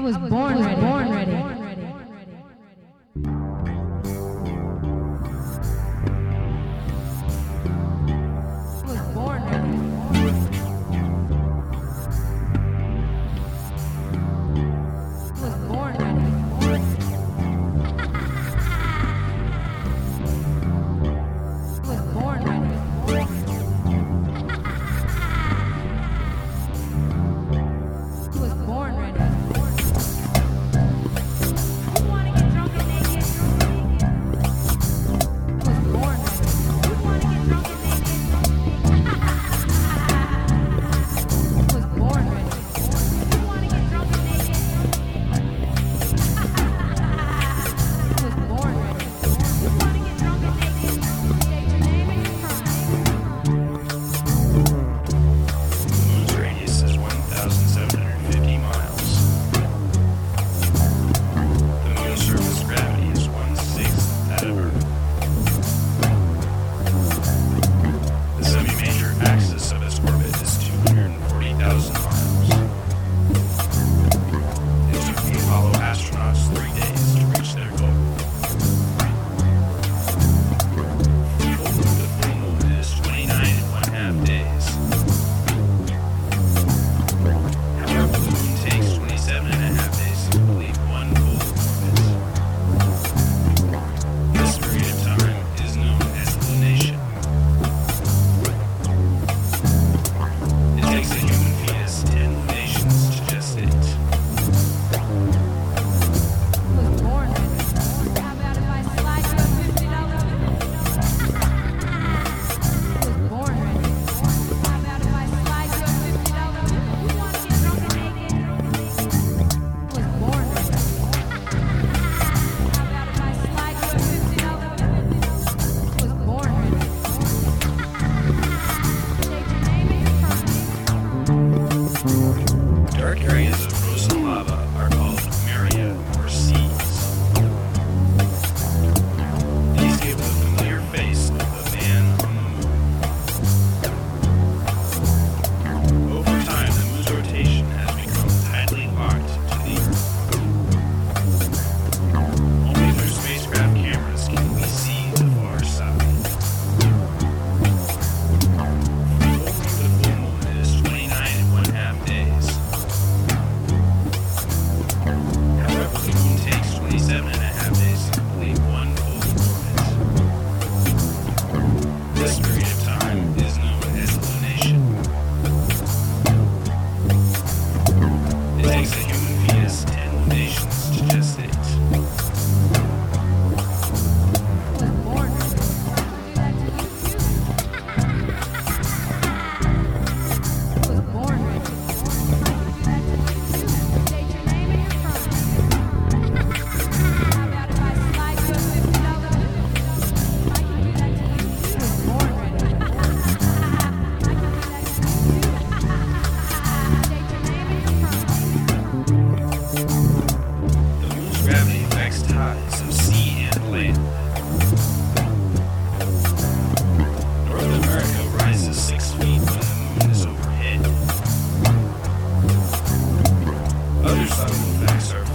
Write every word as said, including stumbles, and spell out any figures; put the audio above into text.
was born ready. Born ready. Dark areas of frozen lava are called maria, or seas. These give the familiar face of a man on the moon. Over time, the moon's rotation has become tightly locked to the Earth. Only through spacecraft cameras can we see the far side. The full moon is twenty-nine and one half days. However, the moon takes twenty-seven and a half days to complete one full orbit. This period of time is known as lunation. It takes a human fetus ten lunations to gestate. The moon's gravity affects tides of sea and land. North America rises six feet when the moon is overhead. Other subtle effects are